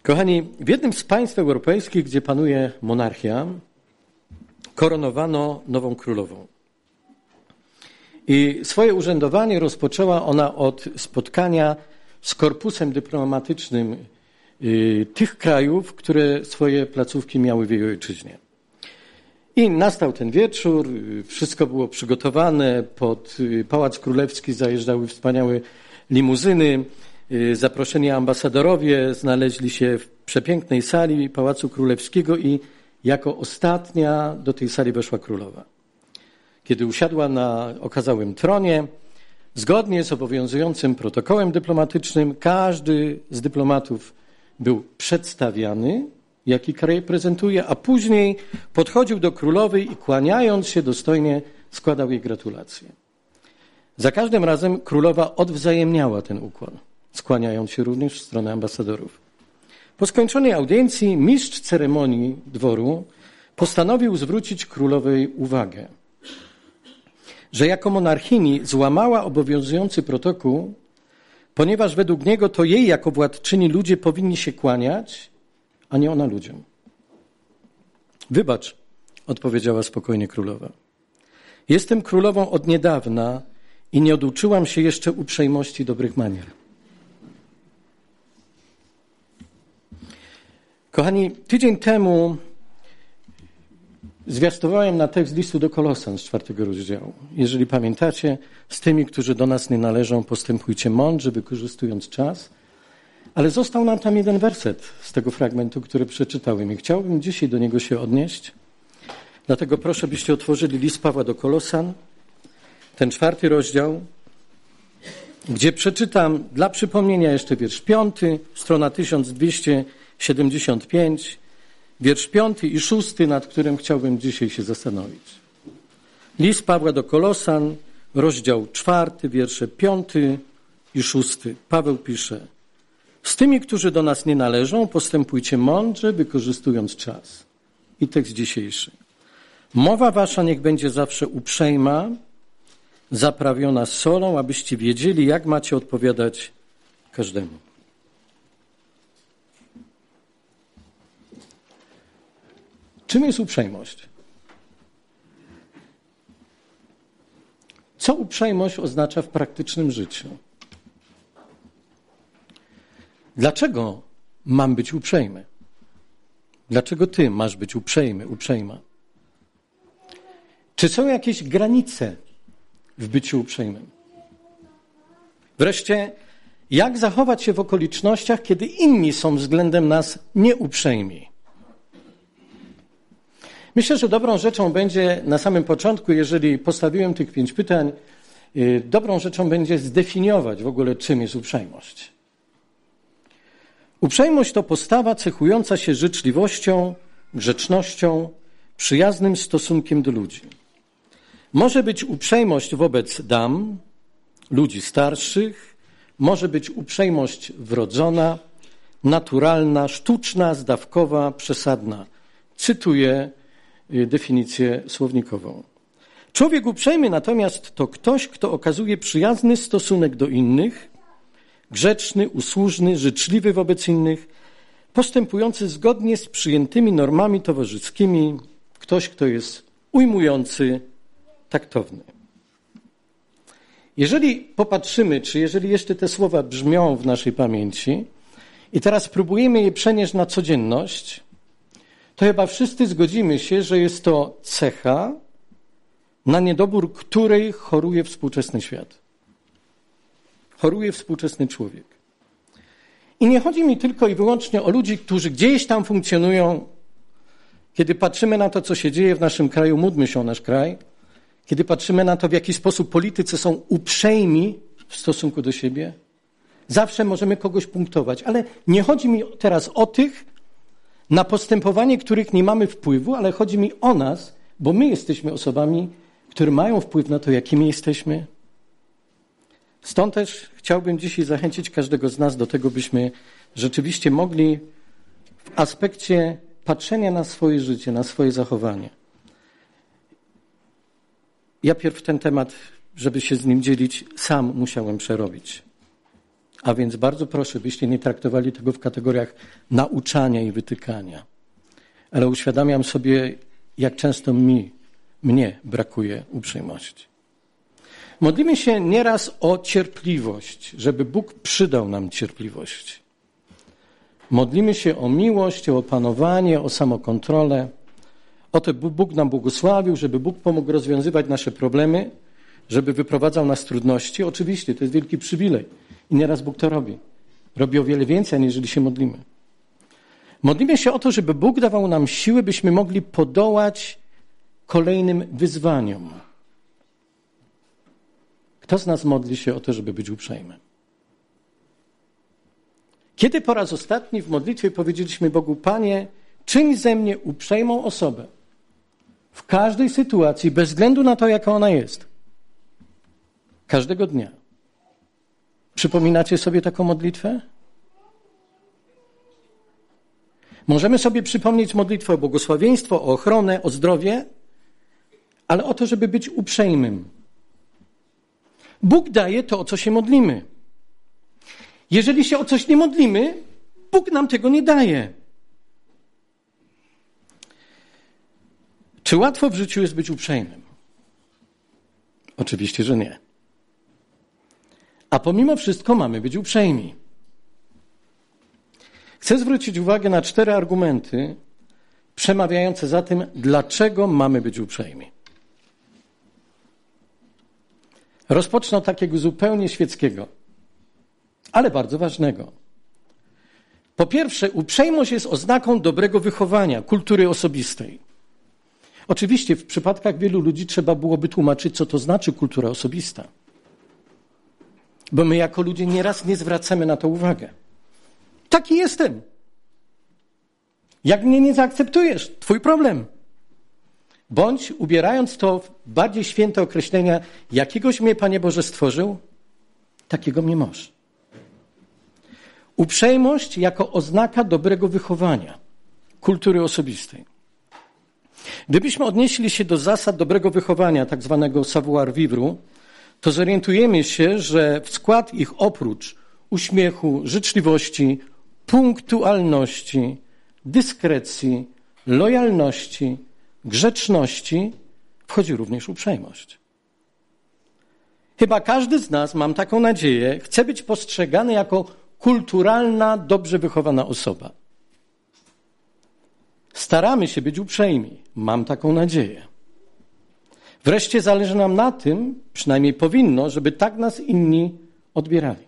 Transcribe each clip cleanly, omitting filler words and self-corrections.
Kochani, w jednym z państw europejskich, gdzie panuje monarchia, koronowano nową królową. I swoje urzędowanie rozpoczęła ona od spotkania z korpusem dyplomatycznym tych krajów, które swoje placówki miały w jej ojczyźnie. I nastał ten wieczór, wszystko było przygotowane, pod Pałac Królewski zajeżdżały wspaniałe limuzyny, zaproszeni ambasadorowie znaleźli się w przepięknej sali Pałacu Królewskiego i jako ostatnia do tej sali weszła królowa. Kiedy usiadła na okazałym tronie, zgodnie z obowiązującym protokołem dyplomatycznym, każdy z dyplomatów był przedstawiany, jaki kraj reprezentuje, a później podchodził do królowej i kłaniając się dostojnie składał jej gratulacje. Za każdym razem królowa odwzajemniała ten ukłon, skłaniając się również w stronę ambasadorów. Po skończonej audiencji mistrz ceremonii dworu postanowił zwrócić królowej uwagę, że jako monarchini złamała obowiązujący protokół, ponieważ według niego to jej jako władczyni ludzie powinni się kłaniać, a nie ona ludziom. Wybacz, odpowiedziała spokojnie królowa. Jestem królową od niedawna i nie oduczyłam się jeszcze uprzejmości dobrych manier. Kochani, tydzień temu zwiastowałem na tekst listu do Kolosan z 4 rozdziału. Jeżeli pamiętacie, z tymi, którzy do nas nie należą, postępujcie mądrze, wykorzystując czas. Ale został nam tam jeden werset z tego fragmentu, który przeczytałem i chciałbym dzisiaj do niego się odnieść. Dlatego proszę, byście otworzyli list Pawła do Kolosan, ten 4 rozdział, gdzie przeczytam dla przypomnienia jeszcze wiersz 5, strona 1275, wiersz 5 i 6, nad którym chciałbym dzisiaj się zastanowić. List Pawła do Kolosan, rozdział 4, wiersze 5 i 6. Paweł pisze: z tymi, którzy do nas nie należą, postępujcie mądrze, wykorzystując czas. I tekst dzisiejszy. Mowa wasza niech będzie zawsze uprzejma, zaprawiona solą, abyście wiedzieli, jak macie odpowiadać każdemu. Czym jest uprzejmość? Co uprzejmość oznacza w praktycznym życiu? Dlaczego mam być uprzejmy? Dlaczego ty masz być uprzejmy, uprzejma? Czy są jakieś granice w byciu uprzejmym? Wreszcie, jak zachować się w okolicznościach, kiedy inni są względem nas nieuprzejmi? Myślę, że dobrą rzeczą będzie na samym początku, jeżeli postawiłem tych 5 pytań, dobrą rzeczą będzie zdefiniować w ogóle, czym jest uprzejmość. Uprzejmość to postawa cechująca się życzliwością, grzecznością, przyjaznym stosunkiem do ludzi. Może być uprzejmość wobec dam, ludzi starszych, może być uprzejmość wrodzona, naturalna, sztuczna, zdawkowa, przesadna. Cytuję definicję słownikową. Człowiek uprzejmy natomiast to ktoś, kto okazuje przyjazny stosunek do innych, grzeczny, usłużny, życzliwy wobec innych, postępujący zgodnie z przyjętymi normami towarzyskimi, ktoś, kto jest ujmujący, taktowny. Jeżeli popatrzymy, czy jeżeli jeszcze te słowa brzmią w naszej pamięci i teraz próbujemy je przenieść na codzienność, to chyba wszyscy zgodzimy się, że jest to cecha, na niedobór której choruje współczesny świat. Choruje współczesny człowiek. I nie chodzi mi tylko i wyłącznie o ludzi, którzy gdzieś tam funkcjonują. Kiedy patrzymy na to, co się dzieje w naszym kraju, módlmy się o nasz kraj. Kiedy patrzymy na to, w jaki sposób politycy są uprzejmi w stosunku do siebie, zawsze możemy kogoś punktować. Ale nie chodzi mi teraz o tych, na postępowanie których nie mamy wpływu, ale chodzi mi o nas, bo my jesteśmy osobami, które mają wpływ na to, jakimi jesteśmy. Stąd też chciałbym dzisiaj zachęcić każdego z nas do tego, byśmy rzeczywiście mogli w aspekcie patrzenia na swoje życie, na swoje zachowanie. Ja pierw ten temat, żeby się z nim dzielić, sam musiałem przerobić. A więc bardzo proszę, byście nie traktowali tego w kategoriach nauczania i wytykania. Ale uświadamiam sobie, jak często mnie brakuje uprzejmości. Modlimy się nieraz o cierpliwość, żeby Bóg przydał nam cierpliwość. Modlimy się o miłość, o opanowanie, o samokontrolę. O to, by Bóg nam błogosławił, żeby Bóg pomógł rozwiązywać nasze problemy, żeby wyprowadzał nas z trudności. Oczywiście, to jest wielki przywilej. I nieraz Bóg to robi. Robi o wiele więcej, aniżeli się modlimy. Modlimy się o to, żeby Bóg dawał nam siły, byśmy mogli podołać kolejnym wyzwaniom. Kto z nas modli się o to, żeby być uprzejmym? Kiedy po raz ostatni w modlitwie powiedzieliśmy Bogu: Panie, czyń ze mnie uprzejmą osobę w każdej sytuacji, bez względu na to, jaka ona jest. Każdego dnia. Przypominacie sobie taką modlitwę? Możemy sobie przypomnieć modlitwę o błogosławieństwo, o ochronę, o zdrowie, ale o to, żeby być uprzejmym. Bóg daje to, o co się modlimy. Jeżeli się o coś nie modlimy, Bóg nam tego nie daje. Czy łatwo w życiu jest być uprzejmym? Oczywiście, że nie. A pomimo wszystko mamy być uprzejmi. Chcę zwrócić uwagę na 4 argumenty przemawiające za tym, dlaczego mamy być uprzejmi. Rozpocznę od takiego zupełnie świeckiego, ale bardzo ważnego. Po pierwsze, uprzejmość jest oznaką dobrego wychowania, kultury osobistej. Oczywiście w przypadkach wielu ludzi trzeba byłoby tłumaczyć, co to znaczy kultura osobista. Bo my jako ludzie nieraz nie zwracamy na to uwagę. Taki jestem. Jak mnie nie zaakceptujesz, twój problem. Bądź ubierając to w bardziej święte określenia, jakiegoś mnie, Panie Boże, stworzył, takiego mnie masz. Uprzejmość jako oznaka dobrego wychowania, kultury osobistej. Gdybyśmy odnieśli się do zasad dobrego wychowania, tak zwanego savoir-vivre, to zorientujemy się, że w skład ich oprócz uśmiechu, życzliwości, punktualności, dyskrecji, lojalności, grzeczności wchodzi również uprzejmość. Chyba każdy z nas, mam taką nadzieję, chce być postrzegany jako kulturalna, dobrze wychowana osoba. Staramy się być uprzejmi, mam taką nadzieję. Wreszcie zależy nam na tym, przynajmniej powinno, żeby tak nas inni odbierali.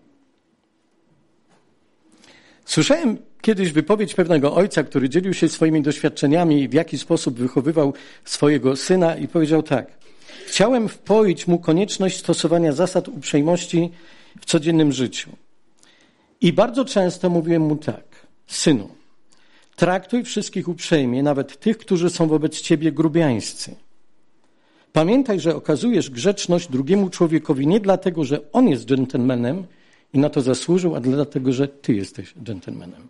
Słyszałem kiedyś wypowiedź pewnego ojca, który dzielił się swoimi doświadczeniami, w jaki sposób wychowywał swojego syna i powiedział tak: chciałem wpoić mu konieczność stosowania zasad uprzejmości w codziennym życiu. I bardzo często mówiłem mu tak: synu, traktuj wszystkich uprzejmie, nawet tych, którzy są wobec ciebie grubiańscy. Pamiętaj, że okazujesz grzeczność drugiemu człowiekowi nie dlatego, że on jest dżentelmenem i na to zasłużył, a dlatego, że ty jesteś dżentelmenem.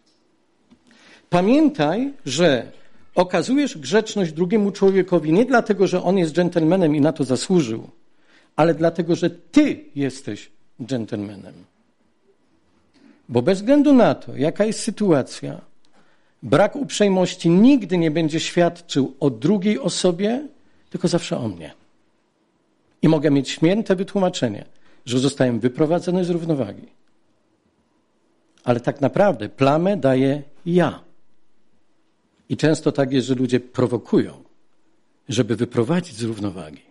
Pamiętaj, że okazujesz grzeczność drugiemu człowiekowi nie dlatego, że on jest dżentelmenem i na to zasłużył, ale dlatego, że ty jesteś dżentelmenem. Bo bez względu na to, jaka jest sytuacja, brak uprzejmości nigdy nie będzie świadczył o drugiej osobie, tylko zawsze o mnie. I mogę mieć święte wytłumaczenie, że zostałem wyprowadzony z równowagi. Ale tak naprawdę plamę daję ja. I często tak jest, że ludzie prowokują, żeby wyprowadzić z równowagi.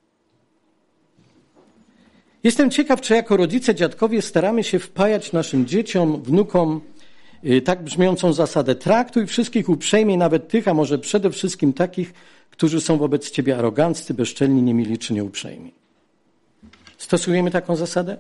Jestem ciekaw, czy jako rodzice, dziadkowie staramy się wpajać naszym dzieciom, wnukom tak brzmiącą zasadę: traktuj wszystkich uprzejmie, nawet tych, a może przede wszystkim takich, którzy są wobec ciebie aroganccy, bezczelni, niemili czy nieuprzejmi. Stosujemy taką zasadę?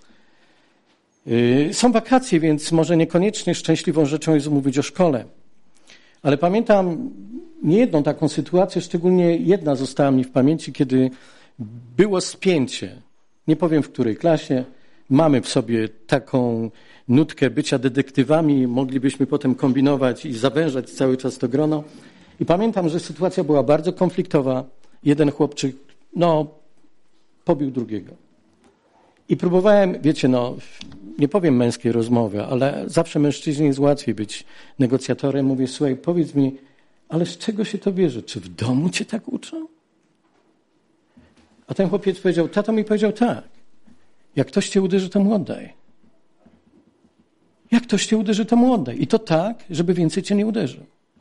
Są wakacje, więc może niekoniecznie szczęśliwą rzeczą jest mówić o szkole. Ale pamiętam niejedną taką sytuację, szczególnie jedna została mi w pamięci, kiedy było spięcie. Nie powiem w której klasie. Mamy w sobie taką nutkę bycia detektywami, moglibyśmy potem kombinować i zawężać cały czas to grono. I pamiętam, że sytuacja była bardzo konfliktowa. Jeden chłopczyk, pobił drugiego. I próbowałem, wiecie, nie powiem męskiej rozmowy, ale zawsze mężczyźnie jest łatwiej być negocjatorem. Mówię, słuchaj, powiedz mi, ale z czego się to bierze? Czy w domu cię tak uczą? A ten chłopiec powiedział, tato mi powiedział tak, jak ktoś cię uderzy, to mu oddaj. Jak ktoś cię uderzy, to mu oddaj. I to tak, żeby więcej cię nie uderzył.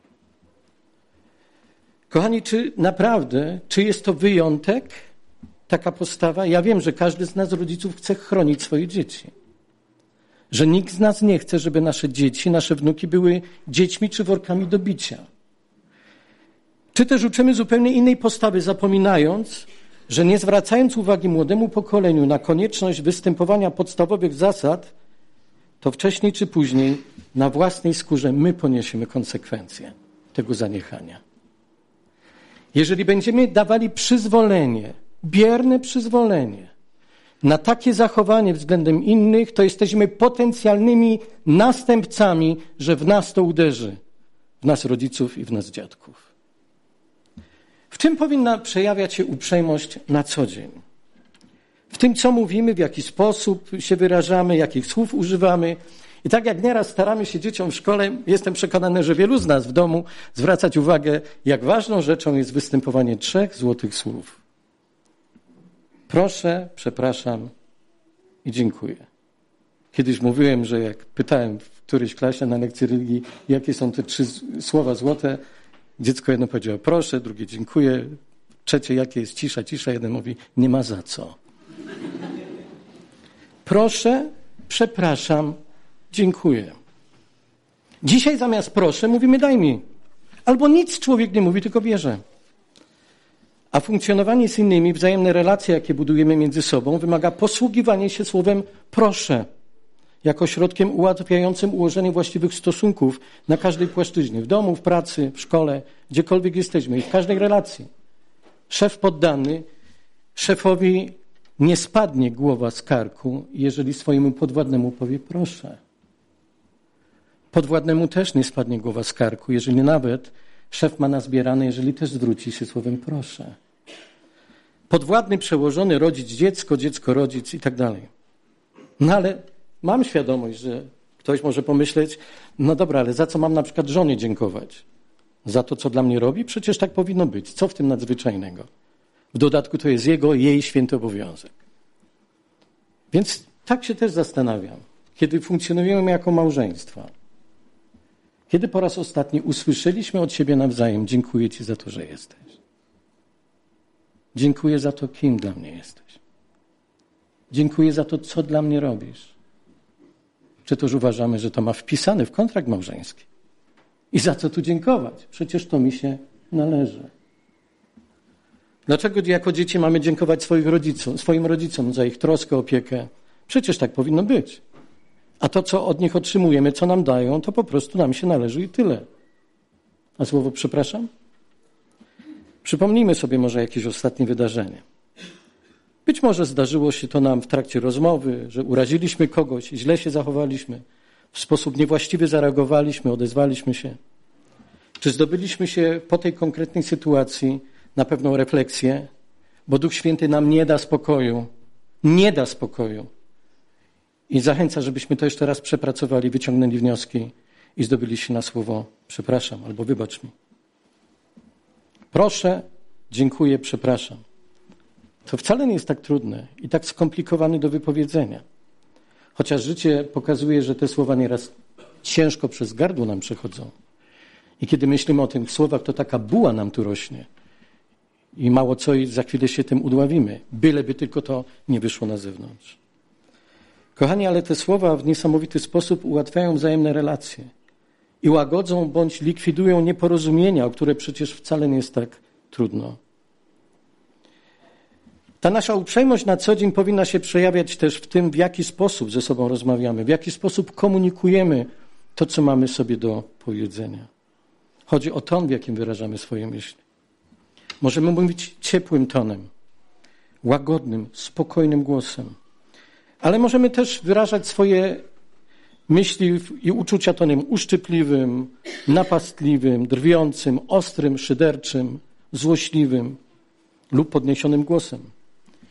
Kochani, czy jest to wyjątek, taka postawa? Ja wiem, że każdy z nas, rodziców, chce chronić swoje dzieci. Że nikt z nas nie chce, żeby nasze dzieci, nasze wnuki były dziećmi czy workami do bicia. Czy też uczymy zupełnie innej postawy, zapominając, że nie zwracając uwagi młodemu pokoleniu na konieczność występowania podstawowych zasad, to wcześniej czy później na własnej skórze my poniesiemy konsekwencje tego zaniechania. Jeżeli będziemy dawali przyzwolenie, bierne przyzwolenie na takie zachowanie względem innych, to jesteśmy potencjalnymi następcami, że w nas to uderzy, w nas rodziców i w nas dziadków. W czym powinna przejawiać się uprzejmość na co dzień? W tym, co mówimy, w jaki sposób się wyrażamy, jakich słów używamy. I tak jak nieraz staramy się dzieciom w szkole, jestem przekonany, że wielu z nas w domu zwracać uwagę, jak ważną rzeczą jest występowanie 3 złotych słów. Proszę, przepraszam i dziękuję. Kiedyś mówiłem, że jak pytałem w którejś klasie na lekcji religii, jakie są te 3 słowa złote, dziecko jedno powiedziało proszę, drugie dziękuję, trzecie jakie jest cisza, jeden mówi nie ma za co. Proszę, przepraszam, dziękuję. Dzisiaj zamiast proszę mówimy daj mi. Albo nic człowiek nie mówi, tylko bierze. A funkcjonowanie z innymi, wzajemne relacje, jakie budujemy między sobą, wymaga posługiwania się słowem proszę, jako środkiem ułatwiającym ułożenie właściwych stosunków na każdej płaszczyźnie, w domu, w pracy, w szkole, gdziekolwiek jesteśmy i w każdej relacji. Szef poddany, szefowi nie spadnie głowa z karku, jeżeli swojemu podwładnemu powie proszę. Podwładnemu też nie spadnie głowa z karku, jeżeli nawet szef ma nazbierane, jeżeli też zwróci się słowem proszę. Podwładny, przełożony, rodzic, dziecko, rodzic i tak dalej. No ale mam świadomość, że ktoś może pomyśleć, no dobra, ale za co mam na przykład żonie dziękować? Za to, co dla mnie robi? Przecież tak powinno być. Co w tym nadzwyczajnego? W dodatku to jest jej święty obowiązek. Więc tak się też zastanawiam, kiedy funkcjonujemy jako małżeństwa. Kiedy po raz ostatni usłyszeliśmy od siebie nawzajem, dziękuję Ci za to, że jesteś. Dziękuję za to, kim dla mnie jesteś. Dziękuję za to, co dla mnie robisz. Czy też uważamy, że to ma wpisane w kontrakt małżeński? I za co tu dziękować? Przecież to mi się należy. Dlaczego jako dzieci mamy dziękować swoim rodzicom za ich troskę, opiekę? Przecież tak powinno być. A to, co od nich otrzymujemy, co nam dają, to po prostu nam się należy i tyle. A słowo przepraszam? Przypomnijmy sobie może jakieś ostatnie wydarzenie. Być może zdarzyło się to nam w trakcie rozmowy, że uraziliśmy kogoś, źle się zachowaliśmy, w sposób niewłaściwy zareagowaliśmy, odezwaliśmy się. Czy zdobyliśmy się po tej konkretnej sytuacji na pewną refleksję, bo Duch Święty nam nie da spokoju. Nie da spokoju. I zachęca, żebyśmy to jeszcze raz przepracowali, wyciągnęli wnioski i zdobyli się na słowo przepraszam albo wybacz mi. Proszę, dziękuję, przepraszam. To wcale nie jest tak trudne i tak skomplikowane do wypowiedzenia. Chociaż życie pokazuje, że te słowa nieraz ciężko przez gardło nam przechodzą. I kiedy myślimy o tych słowach, to taka buła nam tu rośnie. I mało co i za chwilę się tym udławimy. Byleby tylko to nie wyszło na zewnątrz. Kochani, ale te słowa w niesamowity sposób ułatwiają wzajemne relacje i łagodzą bądź likwidują nieporozumienia, o które przecież wcale nie jest tak trudno. Ta nasza uprzejmość na co dzień powinna się przejawiać też w tym, w jaki sposób ze sobą rozmawiamy, w jaki sposób komunikujemy to, co mamy sobie do powiedzenia. Chodzi o ton, w jakim wyrażamy swoje myśli. Możemy mówić ciepłym tonem, łagodnym, spokojnym głosem, ale możemy też wyrażać swoje myśli i uczucia tonem uszczypliwym, napastliwym, drwiącym, ostrym, szyderczym, złośliwym lub podniesionym głosem. W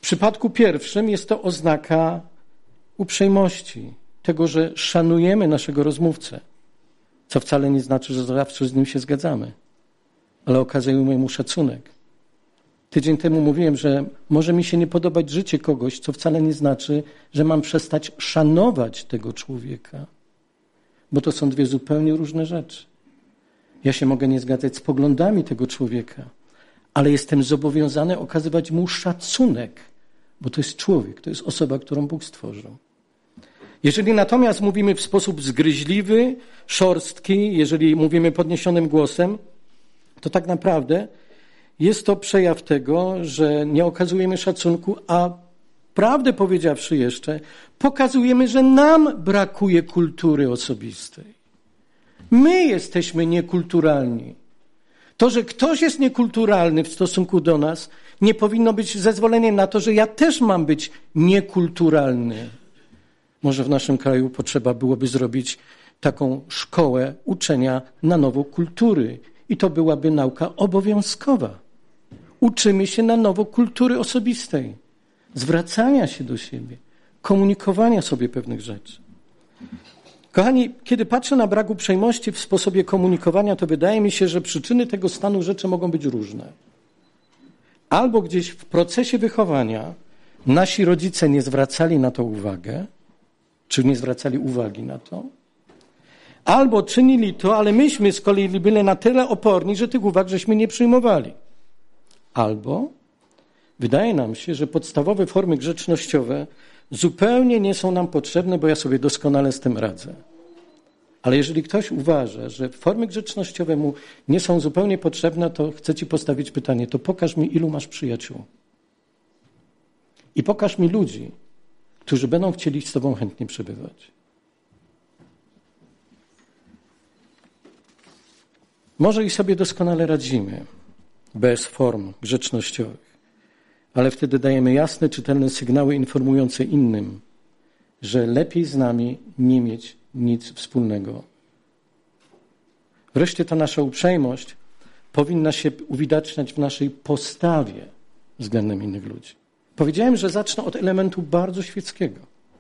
przypadku pierwszym jest to oznaka uprzejmości, tego, że szanujemy naszego rozmówcę, co wcale nie znaczy, że zawsze z nim się zgadzamy, ale okazujemy mu szacunek. Tydzień temu mówiłem, że może mi się nie podobać życie kogoś, co wcale nie znaczy, że mam przestać szanować tego człowieka, bo to są dwie zupełnie różne rzeczy. Ja się mogę nie zgadzać z poglądami tego człowieka, ale jestem zobowiązany okazywać mu szacunek, bo to jest człowiek, to jest osoba, którą Bóg stworzył. Jeżeli natomiast mówimy w sposób zgryźliwy, szorstki, jeżeli mówimy podniesionym głosem, to tak naprawdę jest to przejaw tego, że nie okazujemy szacunku, a prawdę powiedziawszy jeszcze, pokazujemy, że nam brakuje kultury osobistej. My jesteśmy niekulturalni. To, że ktoś jest niekulturalny w stosunku do nas, nie powinno być zezwoleniem na to, że ja też mam być niekulturalny. Może w naszym kraju potrzeba byłoby zrobić taką szkołę uczenia na nowo kultury. I to byłaby nauka obowiązkowa. Uczymy się na nowo kultury osobistej, zwracania się do siebie, komunikowania sobie pewnych rzeczy. Kochani, kiedy patrzę na brak uprzejmości w sposobie komunikowania, to wydaje mi się, że przyczyny tego stanu rzeczy mogą być różne. Albo gdzieś w procesie wychowania nasi rodzice nie zwracali na to uwagę, czy nie zwracali uwagi na to, albo czynili to, ale myśmy z kolei byli na tyle oporni, że tych uwag żeśmy nie przyjmowali. Albo wydaje nam się, że podstawowe formy grzecznościowe zupełnie nie są nam potrzebne, bo ja sobie doskonale z tym radzę. Ale jeżeli ktoś uważa, że formy grzecznościowe mu nie są zupełnie potrzebne, to chcę ci postawić pytanie, to pokaż mi, ilu masz przyjaciół. I pokaż mi ludzi, którzy będą chcieli z tobą chętnie przebywać. Może i sobie doskonale radzimy bez form grzecznościowych, ale wtedy dajemy jasne, czytelne sygnały informujące innym, że lepiej z nami nie mieć nic wspólnego. Wreszcie ta nasza uprzejmość powinna się uwidaczniać w naszej postawie względem innych ludzi. Powiedziałem, że zacznę od elementu bardzo świeckiego,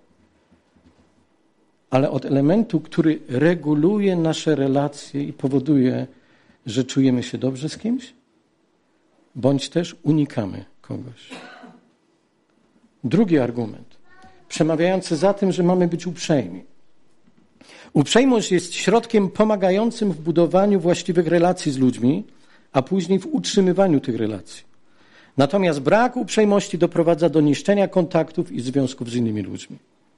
ale od elementu, który reguluje nasze relacje i powoduje, że czujemy się dobrze z kimś, bądź też unikamy kogoś. Drugi argument, przemawiający za tym, że mamy być uprzejmi. Uprzejmość jest środkiem pomagającym w budowaniu właściwych relacji z ludźmi, a później w utrzymywaniu tych relacji. Natomiast brak uprzejmości doprowadza do niszczenia kontaktów i związków z innymi ludźmi.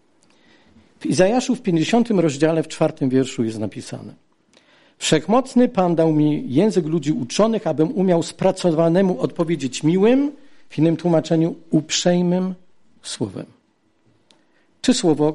W Izajaszu w 50 rozdziale, w 4 wierszu jest napisane: Wszechmocny Pan dał mi język ludzi uczonych, abym umiał spracowanemu odpowiedzieć miłym, w innym tłumaczeniu uprzejmym słowem. Czy słowo,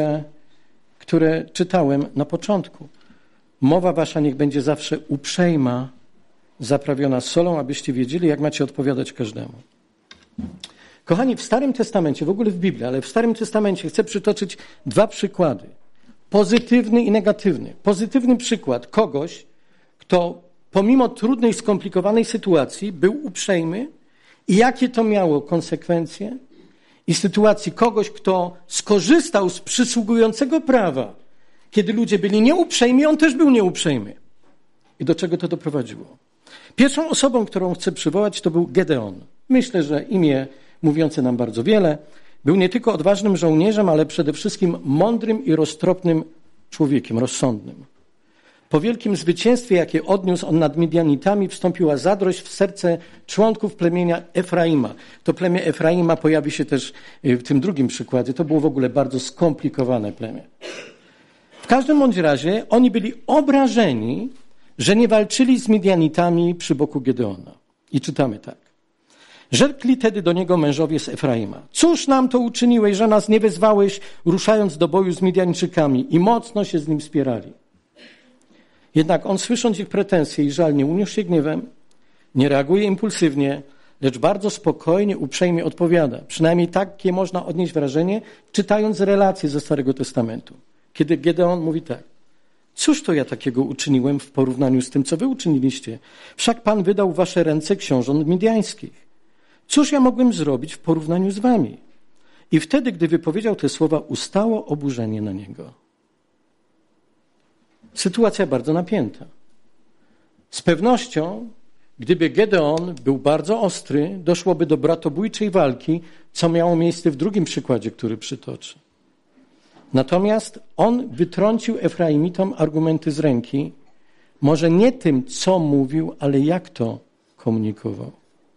które czytałem na początku. Mowa wasza niech będzie zawsze uprzejma, zaprawiona solą, abyście wiedzieli, jak macie odpowiadać każdemu. Kochani, w Starym Testamencie, w ogóle w Biblii, ale w Starym Testamencie chcę przytoczyć 2 przykłady. Pozytywny i negatywny. Pozytywny przykład kogoś, kto pomimo trudnej, skomplikowanej sytuacji był uprzejmy i jakie to miało konsekwencje. I sytuacji kogoś, kto skorzystał z przysługującego prawa. Kiedy ludzie byli nieuprzejmi, on też był nieuprzejmy. I do czego to doprowadziło? Pierwszą osobą, którą chcę przywołać, to był Gedeon. Myślę, że imię mówiące nam bardzo wiele. Był nie tylko odważnym żołnierzem, ale przede wszystkim mądrym i roztropnym człowiekiem, rozsądnym. Po wielkim zwycięstwie, jakie odniósł on nad Midianitami, wstąpiła zadrość w serce członków plemienia Efraima. To plemię Efraima pojawi się też w tym drugim przykładzie. To było w ogóle bardzo skomplikowane plemię. W każdym bądź razie oni byli obrażeni, że nie walczyli z Midianitami przy boku Gedeona. I czytamy tak. Rzekli tedy do niego mężowie z Efraima. Cóż nam to uczyniłeś, że nas nie wezwałeś, ruszając do boju z Midianczykami? I mocno się z nim spierali. Jednak on, słysząc ich pretensje i żal, nie uniósł się gniewem, nie reaguje impulsywnie, lecz bardzo spokojnie, uprzejmie odpowiada. Przynajmniej takie można odnieść wrażenie, czytając relacje ze Starego Testamentu. Kiedy Gedeon mówi tak. Cóż to ja takiego uczyniłem w porównaniu z tym, co wy uczyniliście? Wszak Pan wydał w wasze ręce książąt midiańskich. Cóż ja mogłem zrobić w porównaniu z wami? I wtedy, gdy wypowiedział te słowa, ustało oburzenie na niego. Sytuacja bardzo napięta. Z pewnością, gdyby Gedeon był bardzo ostry, doszłoby do bratobójczej walki, co miało miejsce w drugim przykładzie, który przytoczę. Natomiast on wytrącił Efraimitom argumenty z ręki, może nie tym, co mówił, ale jak to komunikował.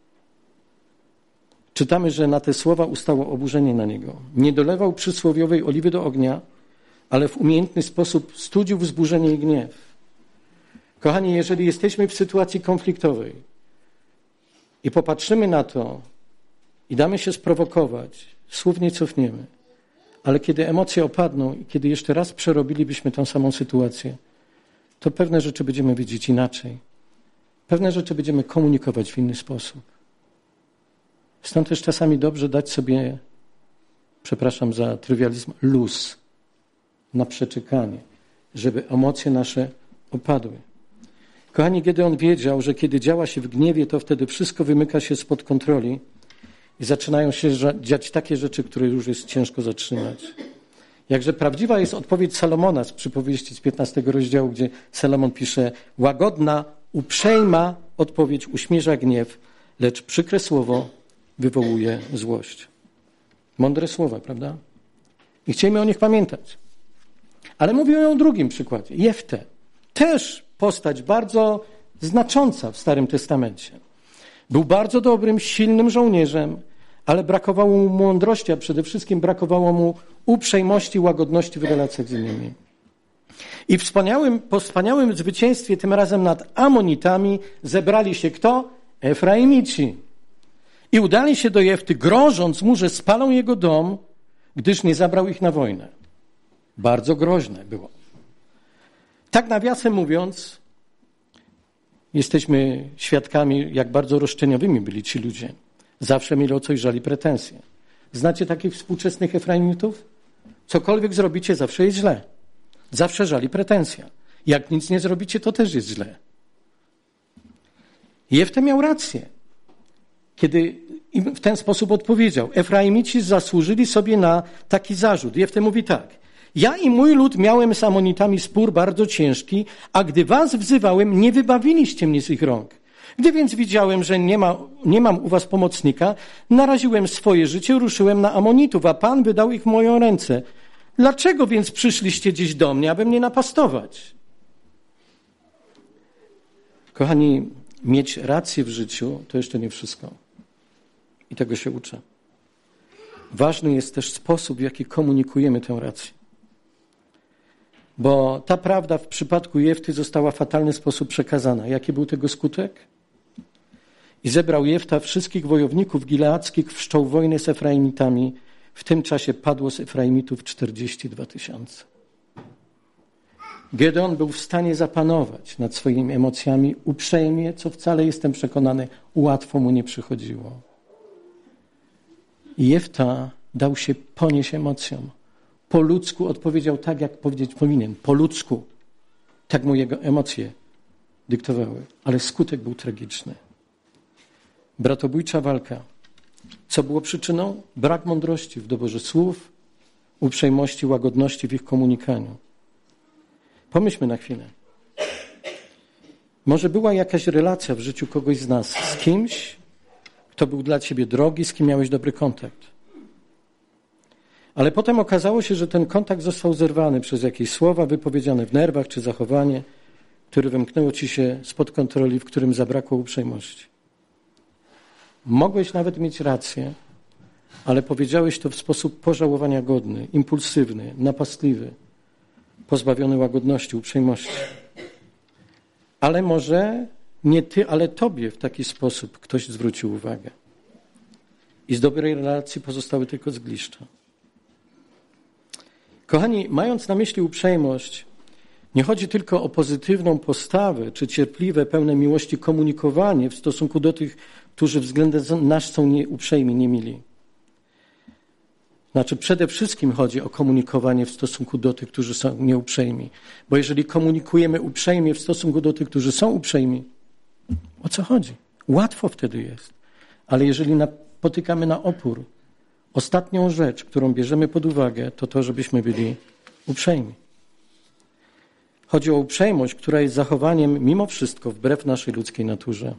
Czytamy, że na te słowa ustało oburzenie na niego. Nie dolewał przysłowiowej oliwy do ognia, ale w umiejętny sposób studził wzburzenie i gniew. Kochani, jeżeli jesteśmy w sytuacji konfliktowej i popatrzymy na to i damy się sprowokować, słów nie cofniemy, ale kiedy emocje opadną i kiedy jeszcze raz przerobilibyśmy tę samą sytuację, to pewne rzeczy będziemy widzieć inaczej. Pewne rzeczy będziemy komunikować w inny sposób. Stąd też czasami dobrze dać sobie, przepraszam za trywializm, luz na przeczekanie, żeby emocje nasze opadły. Kochani, Gedeon wiedział, że kiedy działa się w gniewie, to wtedy wszystko wymyka się spod kontroli i zaczynają się dziać takie rzeczy, które już jest ciężko zatrzymać. Jakże prawdziwa jest odpowiedź Salomona z przypowieści z 15 rozdziału, gdzie Salomon pisze: łagodna, uprzejma odpowiedź uśmierza gniew, lecz przykre słowo wywołuje złość. Mądre słowa, prawda? I chcielibyśmy o nich pamiętać. Ale mówię o drugim przykładzie. Jeftę. Też postać bardzo znacząca w Starym Testamencie. Był bardzo dobrym, silnym żołnierzem, ale brakowało mu mądrości, a przede wszystkim brakowało mu uprzejmości, łagodności w relacjach z innymi. I po wspaniałym zwycięstwie, tym razem nad Amonitami, zebrali się kto? Efraimici. I udali się do Jefty, grożąc mu, że spalą jego dom, gdyż nie zabrał ich na wojnę. Bardzo groźne było. Tak nawiasem mówiąc, jesteśmy świadkami, jak bardzo roszczeniowymi byli ci ludzie. Zawsze mieli o coś żali pretensje. Znacie takich współczesnych Efraimitów? Cokolwiek zrobicie, zawsze jest źle. Zawsze żali pretensja. Jak nic nie zrobicie, to też jest źle. Jefte miał rację, kiedy im w ten sposób odpowiedział. Efraimici zasłużyli sobie na taki zarzut. Jefte mówi tak: ja i mój lud miałem z Amonitami spór bardzo ciężki, a gdy was wzywałem, nie wybawiliście mnie z ich rąk. Gdy więc widziałem, że nie mam u was pomocnika, naraziłem swoje życie, ruszyłem na Amonitów, a Pan wydał ich w moją ręce. Dlaczego więc przyszliście dziś do mnie, aby mnie napastować? Kochani, mieć rację w życiu to jeszcze nie wszystko. I tego się uczę. Ważny jest też sposób, w jaki komunikujemy tę rację. Bo ta prawda w przypadku Jefty została w fatalny sposób przekazana. Jaki był tego skutek? I zebrał Jefta wszystkich wojowników gileackich, wszczął wojnę z Efraimitami. W tym czasie padło z Efraimitów 42 000. Gedeon był w stanie zapanować nad swoimi emocjami uprzejmie, co wcale, jestem przekonany, łatwo mu nie przychodziło. I Jefta dał się ponieść emocjom. Po ludzku odpowiedział tak, jak powiedzieć powinien. Po ludzku. Tak mu jego emocje dyktowały. Ale skutek był tragiczny. Bratobójcza walka. Co było przyczyną? Brak mądrości w doborze słów, uprzejmości, łagodności w ich komunikaniu. Pomyślmy na chwilę. Może była jakaś relacja w życiu kogoś z nas z kimś, kto był dla ciebie drogi, z kim miałeś dobry kontakt. Ale potem okazało się, że ten kontakt został zerwany przez jakieś słowa wypowiedziane w nerwach czy zachowanie, które wymknęło ci się spod kontroli, w którym zabrakło uprzejmości. Mogłeś nawet mieć rację, ale powiedziałeś to w sposób pożałowania godny, impulsywny, napastliwy, pozbawiony łagodności, uprzejmości. Ale może nie ty, ale tobie w taki sposób ktoś zwrócił uwagę. I z dobrej relacji pozostały tylko zgliszcza. Kochani, mając na myśli uprzejmość, nie chodzi tylko o pozytywną postawę, czy cierpliwe, pełne miłości komunikowanie w stosunku do tych, którzy względem nas są nieuprzejmi, niemili. Znaczy przede wszystkim chodzi o komunikowanie w stosunku do tych, którzy są nieuprzejmi. Bo jeżeli komunikujemy uprzejmie w stosunku do tych, którzy są uprzejmi, o co chodzi? Łatwo wtedy jest. Ale jeżeli napotykamy na opór, ostatnią rzecz, którą bierzemy pod uwagę, to to, żebyśmy byli uprzejmi. Chodzi o uprzejmość, która jest zachowaniem mimo wszystko wbrew naszej ludzkiej naturze.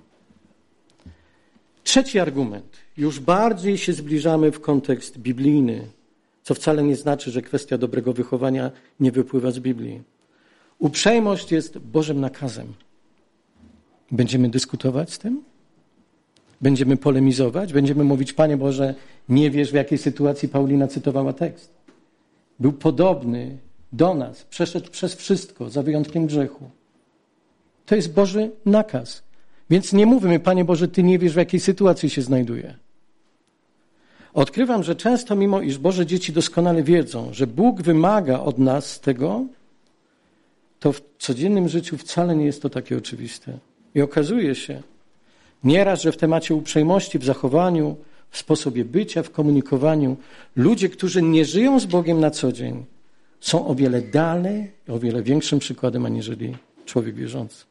Trzeci argument. Już bardziej się zbliżamy w kontekst biblijny, co wcale nie znaczy, że kwestia dobrego wychowania nie wypływa z Biblii. Uprzejmość jest Bożym nakazem. Będziemy dyskutować z tym? Będziemy polemizować? Będziemy mówić, Panie Boże, nie wiesz, w jakiej sytuacji Paulina cytowała tekst. Był podobny do nas, przeszedł przez wszystko, za wyjątkiem grzechu. To jest Boży nakaz. Więc nie mówmy, Panie Boże, Ty nie wiesz, w jakiej sytuacji się znajduje. Odkrywam, że często, mimo iż Boże dzieci doskonale wiedzą, że Bóg wymaga od nas tego, to w codziennym życiu wcale nie jest to takie oczywiste. I okazuje się nieraz, że w temacie uprzejmości, w zachowaniu, w sposobie bycia, w komunikowaniu, ludzie, którzy nie żyją z Bogiem na co dzień, są o wiele dalej, o wiele większym przykładem, aniżeli człowiek wierzący.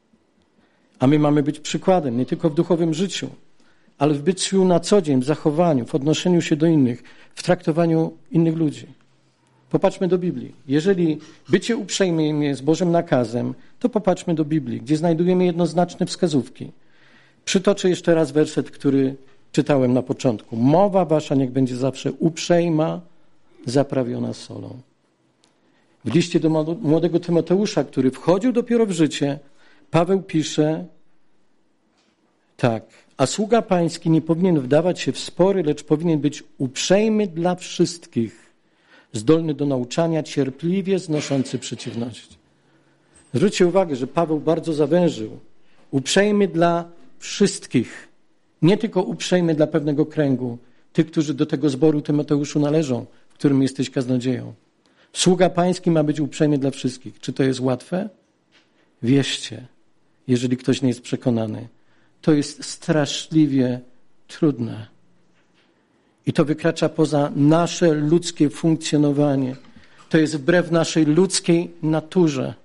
A my mamy być przykładem nie tylko w duchowym życiu, ale w byciu na co dzień, w zachowaniu, w odnoszeniu się do innych, w traktowaniu innych ludzi. Popatrzmy do Biblii. Jeżeli bycie uprzejmym jest Bożym nakazem, to popatrzmy do Biblii, gdzie znajdujemy jednoznaczne wskazówki. Przytoczę jeszcze raz werset, który czytałem na początku. Mowa wasza niech będzie zawsze uprzejma, zaprawiona solą. W liście do młodego Tymoteusza, który wchodził dopiero w życie, Paweł pisze tak. A sługa pański nie powinien wdawać się w spory, lecz powinien być uprzejmy dla wszystkich, zdolny do nauczania, cierpliwie znoszący przeciwności. Zwróćcie uwagę, że Paweł bardzo zawężył. Uprzejmy dla wszystkich. Nie tylko uprzejmy dla pewnego kręgu, tych, którzy do tego zboru Tymoteuszu należą, w którym jesteś kaznodzieją. Sługa pański ma być uprzejmy dla wszystkich. Czy to jest łatwe? Wierzcie, jeżeli ktoś nie jest przekonany. To jest straszliwie trudne. I to wykracza poza nasze ludzkie funkcjonowanie. To jest wbrew naszej ludzkiej naturze.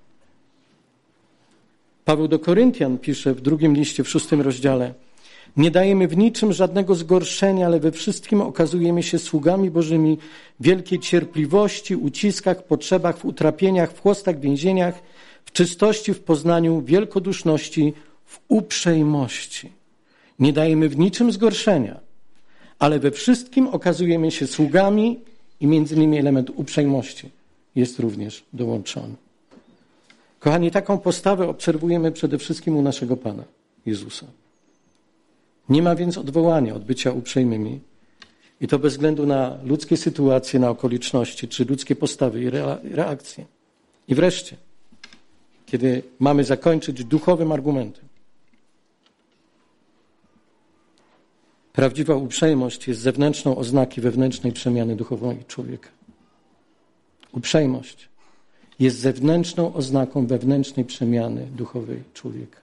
Paweł do Koryntian pisze w 2 liście, w 6 rozdziale. Nie dajemy w niczym żadnego zgorszenia, ale we wszystkim okazujemy się sługami Bożymi wielkiej cierpliwości, uciskach, potrzebach, w utrapieniach, w chłostach, więzieniach, w czystości, w poznaniu, wielkoduszności, w uprzejmości. Nie dajemy w niczym zgorszenia, ale we wszystkim okazujemy się sługami i między innymi element uprzejmości jest również dołączony. Kochani, taką postawę obserwujemy przede wszystkim u naszego Pana Jezusa. Nie ma więc odwołania od bycia uprzejmymi i to bez względu na ludzkie sytuacje, na okoliczności, czy ludzkie postawy i reakcje. I wreszcie, kiedy mamy zakończyć duchowym argumentem, prawdziwa uprzejmość jest zewnętrzną oznaką wewnętrznej przemiany duchowej człowieka. Uprzejmość jest zewnętrzną oznaką wewnętrznej przemiany duchowej człowieka.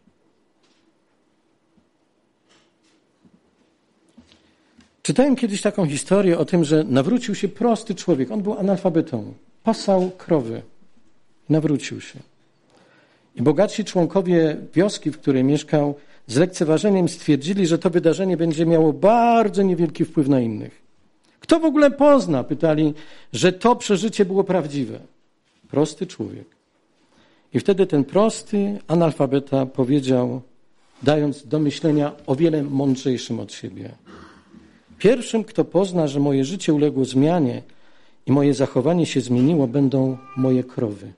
Czytałem kiedyś taką historię o tym, że nawrócił się prosty człowiek. On był analfabetą. Pasał krowy. Nawrócił się. I bogatsi członkowie wioski, w której mieszkał, z lekceważeniem stwierdzili, że to wydarzenie będzie miało bardzo niewielki wpływ na innych. Kto w ogóle pozna, pytali, że to przeżycie było prawdziwe? Prosty człowiek. I wtedy ten prosty analfabeta powiedział, dając do myślenia o wiele mądrzejszym od siebie. Pierwszym, kto pozna, że moje życie uległo zmianie i moje zachowanie się zmieniło, będą moje krowy.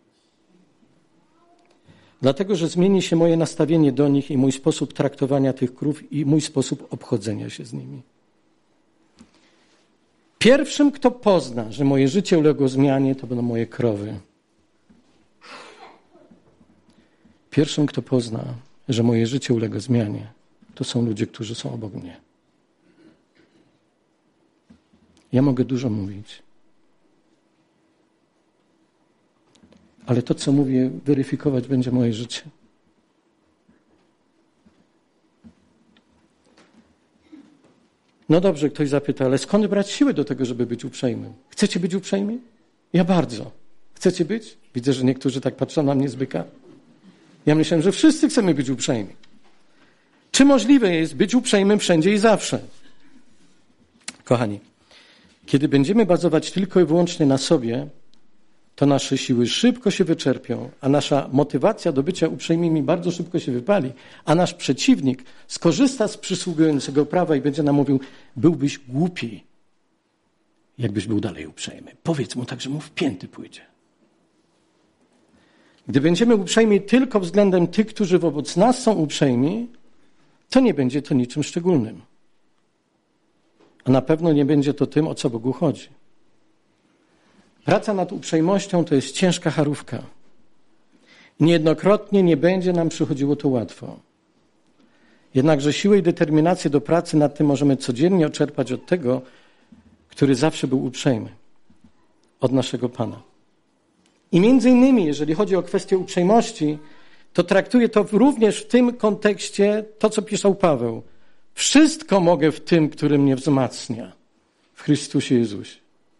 Dlatego, że zmieni się moje nastawienie do nich i mój sposób traktowania tych krów i mój sposób obchodzenia się z nimi. Pierwszym, kto pozna, że moje życie uległo zmianie, to będą moje krowy. Pierwszym, kto pozna, że moje życie ulega zmianie, to są ludzie, którzy są obok mnie. Ja mogę dużo mówić, ale to, co mówię, weryfikować będzie moje życie. No dobrze, ktoś zapyta, ale skąd brać siłę do tego, żeby być uprzejmym? Chcecie być uprzejmi? Ja bardzo. Chcecie być? Widzę, że niektórzy tak patrzą na mnie z byka. Ja myślałem, że wszyscy chcemy być uprzejmi. Czy możliwe jest być uprzejmym wszędzie i zawsze? Kochani, kiedy będziemy bazować tylko i wyłącznie na sobie, to nasze siły szybko się wyczerpią, a nasza motywacja do bycia uprzejmymi bardzo szybko się wypali, a nasz przeciwnik skorzysta z przysługującego prawa i będzie nam mówił, byłbyś głupi, jakbyś był dalej uprzejmy. Powiedz mu tak, że mu w pięty pójdzie. Gdy będziemy uprzejmi tylko względem tych, którzy wobec nas są uprzejmi, to nie będzie to niczym szczególnym. A na pewno nie będzie to tym, o co Bogu chodzi. Praca nad uprzejmością to jest ciężka charówka. Niejednokrotnie nie będzie nam przychodziło to łatwo. Jednakże siłę i determinację do pracy nad tym możemy codziennie oczerpać od tego, który zawsze był uprzejmy, od naszego Pana. I między innymi, jeżeli chodzi o kwestię uprzejmości, to traktuję to również w tym kontekście to, co pisał Paweł. Wszystko mogę w tym, który mnie wzmacnia, w Chrystusie Jezusie.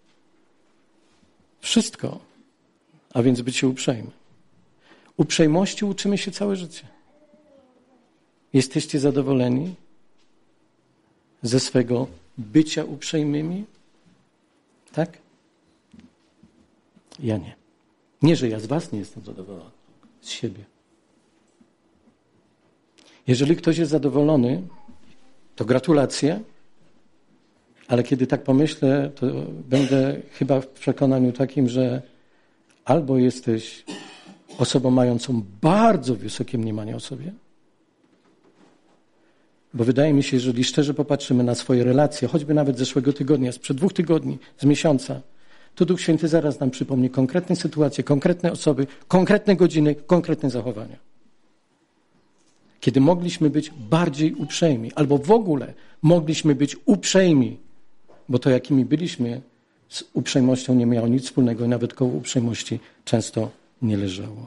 Wszystko, a więc bycie uprzejmy. Uprzejmości uczymy się całe życie. Jesteście zadowoleni ze swego bycia uprzejmymi? Tak? Ja nie. Nie, że ja z was nie jestem zadowolony. Z siebie. Jeżeli ktoś jest zadowolony, to gratulacje, ale kiedy tak pomyślę, to będę chyba w przekonaniu takim, że albo jesteś osobą mającą bardzo wysokie mniemanie o sobie, bo wydaje mi się, jeżeli szczerze popatrzymy na swoje relacje, choćby nawet z zeszłego tygodnia, sprzed 2 tygodni, z miesiąca, to Duch Święty zaraz nam przypomni konkretne sytuacje, konkretne osoby, konkretne godziny, konkretne zachowania. Kiedy mogliśmy być bardziej uprzejmi, albo w ogóle mogliśmy być uprzejmi, bo to, jakimi byliśmy, z uprzejmością nie miało nic wspólnego i nawet koło uprzejmości często nie leżało.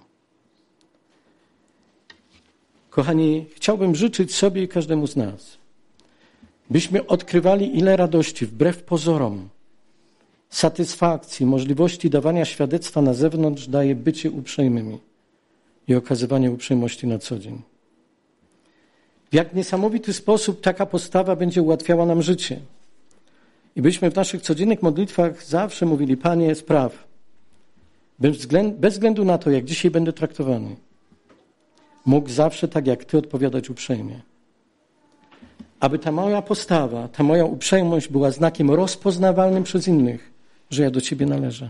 Kochani, chciałbym życzyć sobie i każdemu z nas, byśmy odkrywali, ile radości wbrew pozorom, satysfakcji, możliwości dawania świadectwa na zewnątrz daje bycie uprzejmymi i okazywanie uprzejmości na co dzień. W jak niesamowity sposób taka postawa będzie ułatwiała nam życie. I byśmy w naszych codziennych modlitwach zawsze mówili, Panie, spraw, bez względu na to, jak dzisiaj będę traktowany, mógł zawsze tak jak Ty odpowiadać uprzejmie. Aby ta moja postawa, ta moja uprzejmość była znakiem rozpoznawalnym przez innych, że ja do Ciebie należę.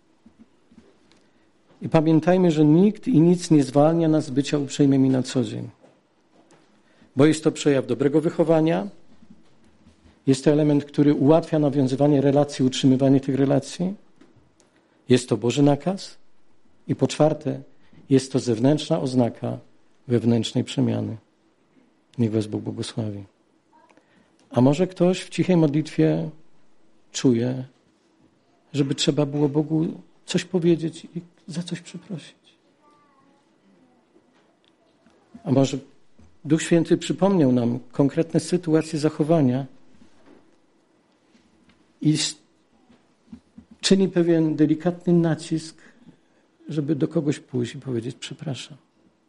I pamiętajmy, że nikt i nic nie zwalnia nas z bycia uprzejmymi na co dzień. Bo jest to przejaw dobrego wychowania, jest to element, który ułatwia nawiązywanie relacji, utrzymywanie tych relacji. Jest to Boży nakaz. I po czwarte, jest to zewnętrzna oznaka wewnętrznej przemiany. Niech Was Bóg błogosławi. A może ktoś w cichej modlitwie czuje, żeby trzeba było Bogu coś powiedzieć i za coś przeprosić. A może Duch Święty przypomniał nam konkretne sytuacje zachowania i czyni pewien delikatny nacisk, żeby do kogoś pójść i powiedzieć przepraszam.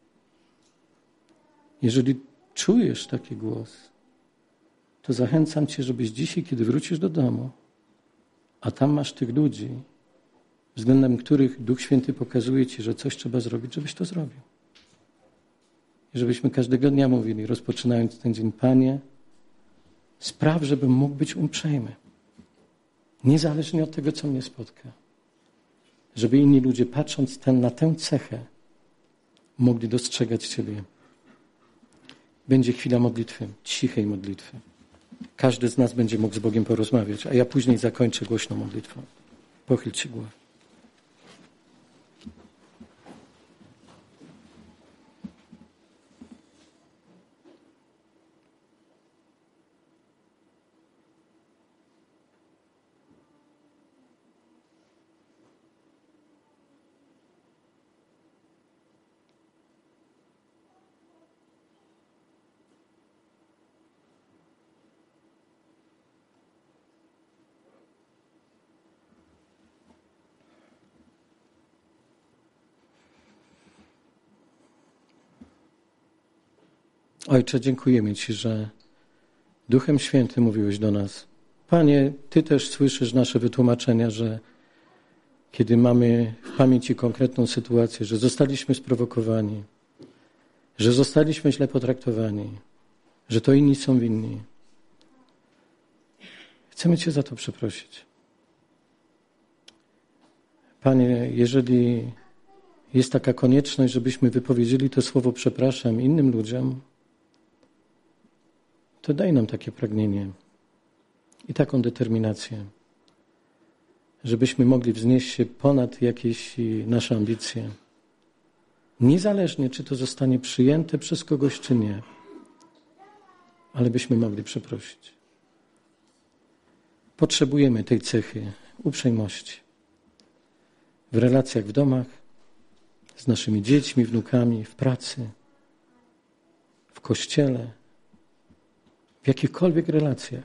Jeżeli czujesz taki głos, to zachęcam Cię, żebyś dzisiaj, kiedy wrócisz do domu, a tam masz tych ludzi, względem których Duch Święty pokazuje Ci, że coś trzeba zrobić, żebyś to zrobił. I żebyśmy każdego dnia mówili, rozpoczynając ten dzień, Panie, spraw, żebym mógł być uprzejmy. Niezależnie od tego, co mnie spotka. Żeby inni ludzie, patrząc na tę cechę, mogli dostrzegać Ciebie. Będzie chwila modlitwy, cichej modlitwy. Każdy z nas będzie mógł z Bogiem porozmawiać, a ja później zakończę głośną modlitwą. Pochyl się głowę. Ojcze, dziękujemy Ci, że Duchem Świętym mówiłeś do nas. Panie, Ty też słyszysz nasze wytłumaczenia, że kiedy mamy w pamięci konkretną sytuację, że zostaliśmy sprowokowani, że zostaliśmy źle potraktowani, że to inni są winni. Chcemy Cię za to przeprosić. Panie, jeżeli jest taka konieczność, żebyśmy wypowiedzieli to słowo przepraszam innym ludziom, to daj nam takie pragnienie i taką determinację, żebyśmy mogli wznieść się ponad jakieś nasze ambicje. Niezależnie, czy to zostanie przyjęte przez kogoś, czy nie, ale byśmy mogli przeprosić. Potrzebujemy tej cechy uprzejmości w relacjach w domach, z naszymi dziećmi, wnukami, w pracy, w kościele, w jakichkolwiek relacjach.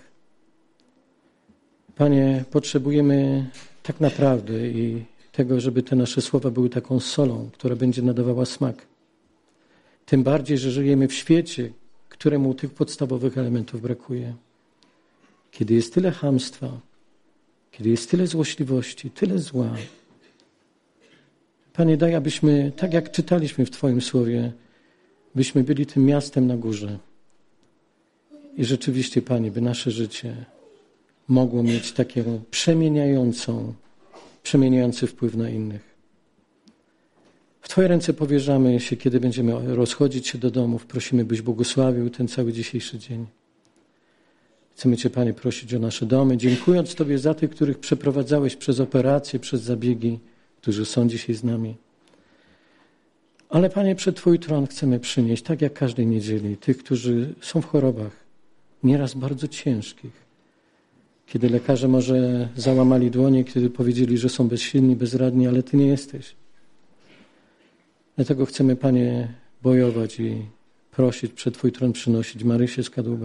Panie, potrzebujemy tak naprawdę i tego, żeby te nasze słowa były taką solą, która będzie nadawała smak. Tym bardziej, że żyjemy w świecie, któremu tych podstawowych elementów brakuje. Kiedy jest tyle chamstwa, kiedy jest tyle złośliwości, tyle zła. Panie, daj, abyśmy, tak jak czytaliśmy w Twoim słowie, byśmy byli tym miastem na górze. I rzeczywiście, Panie, by nasze życie mogło mieć taką przemieniający wpływ na innych. W Twoje ręce powierzamy się, kiedy będziemy rozchodzić się do domów. Prosimy, byś błogosławił ten cały dzisiejszy dzień. Chcemy Cię, Panie, prosić o nasze domy, dziękując Tobie za tych, których przeprowadzałeś przez operacje, przez zabiegi, którzy są dzisiaj z nami. Ale, Panie, przed Twój tron chcemy przynieść, tak jak każdej niedzieli, tych, którzy są w chorobach, nieraz bardzo ciężkich. Kiedy lekarze może załamali dłonie, kiedy powiedzieli, że są bezsilni, bezradni, ale Ty nie jesteś. Dlatego chcemy, Panie, bojować i prosić przed Twój tron przynosić Marysię z Kadłuba.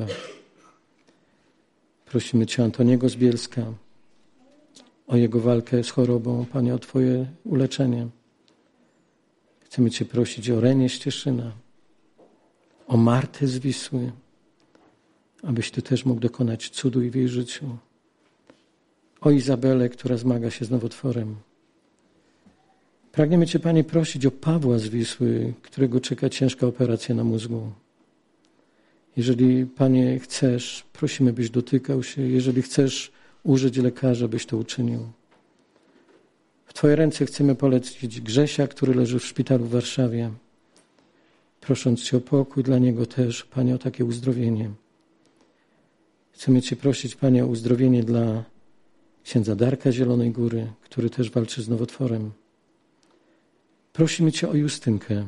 Prosimy Cię, Antoniego z Bielska, o jego walkę z chorobą, Panie, o Twoje uleczenie. Chcemy Cię prosić o Renię z Cieszyna, o Martę z Wisły, abyś Ty też mógł dokonać cudu i w jej życiu. O Izabelę, która zmaga się z nowotworem. Pragniemy Cię, Panie, prosić o Pawła z Wisły, którego czeka ciężka operacja na mózgu. Jeżeli, Panie, chcesz, prosimy, byś dotykał się. Jeżeli chcesz użyć lekarza, byś to uczynił. W Twoje ręce chcemy polecić Grzesia, który leży w szpitalu w Warszawie, prosząc Cię o pokój dla niego też, Panie, o takie uzdrowienie. Chcemy Cię prosić, Panie, o uzdrowienie dla księdza Darka Zielonej Góry, który też walczy z nowotworem. Prosimy Cię o Justynkę,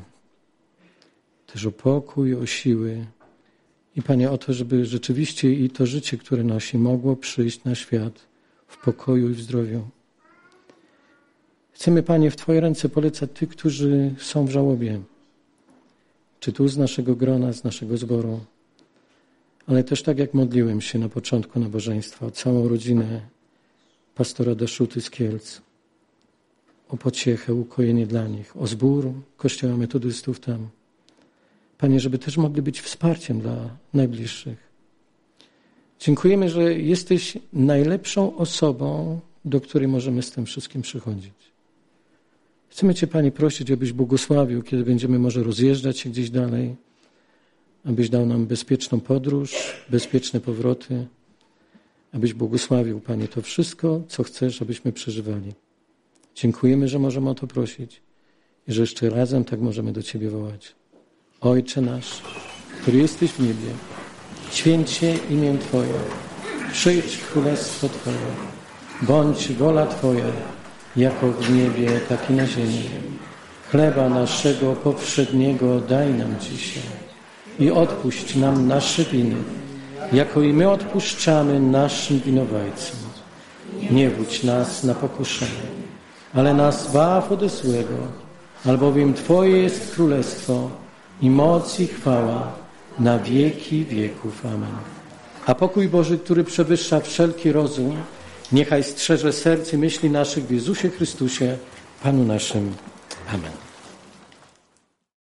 też o pokój, o siły i, Panie, o to, żeby rzeczywiście i to życie, które nosi, mogło przyjść na świat w pokoju i w zdrowiu. Chcemy, Panie, w Twoje ręce polecać tych, którzy są w żałobie, czy tu z naszego grona, z naszego zboru, ale też tak jak modliłem się na początku nabożeństwa o całą rodzinę pastora Daszuty z Kielc, o pociechę, ukojenie dla nich, o zbór Kościoła Metodystów tam. Panie, żeby też mogli być wsparciem dla najbliższych. Dziękujemy, że jesteś najlepszą osobą, do której możemy z tym wszystkim przychodzić. Chcemy Cię, Panie, prosić, abyś błogosławił, kiedy będziemy może rozjeżdżać się gdzieś dalej, abyś dał nam bezpieczną podróż, bezpieczne powroty, abyś błogosławił, Panie, to wszystko, co chcesz, abyśmy przeżywali. Dziękujemy, że możemy o to prosić i że jeszcze razem tak możemy do Ciebie wołać. Ojcze nasz, który jesteś w niebie, święć się imię Twoje, przyjdź królestwo Twoje, bądź wola Twoja, jako w niebie, tak i na ziemi. Chleba naszego powszedniego daj nam dzisiaj i odpuść nam nasze winy, jako i my odpuszczamy naszym winowajcom. Nie wódź nas na pokuszenie, ale nas zbaw ode złego, albowiem Twoje jest królestwo i moc i chwała na wieki wieków. Amen. A pokój Boży, który przewyższa wszelki rozum, niechaj strzeże serc i myśli naszych w Jezusie Chrystusie, Panu naszym. Amen.